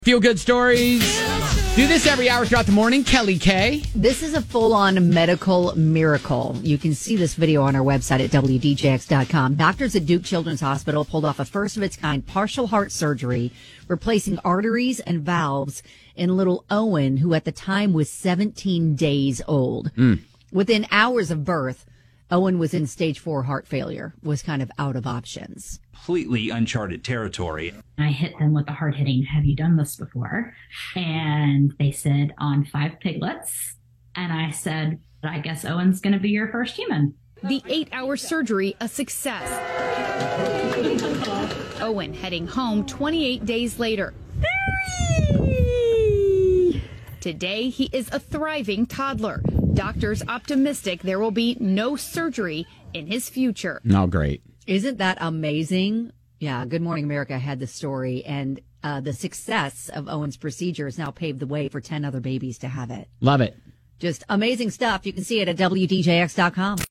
Feel good stories. Do this every hour throughout the morning. Kelly K. This is a full-on medical miracle. You can see this video on our website at WDJX.com. Doctors at Duke Children's Hospital pulled off a first-of-its-kind partial heart surgery, replacing arteries and valves in little Owen, who at the time was 17 days old. Within hours of birth, Owen was in stage 4 heart failure, was kind of out of options. Completely uncharted territory. I hit them with a hard-hitting, have you done this before? And they said, on 5 piglets. And I said, I guess Owen's going to be your first human. The 8-hour surgery, a success. Owen heading home 28 days later. Today, he is a thriving toddler. Doctors optimistic there will be no surgery in his future. Oh, great. Isn't that amazing? Yeah, Good Morning America had the story, and the success of Owen's procedure has now paved the way for 10 other babies to have it. Love it. Just amazing stuff. You can see it at WDJX.com.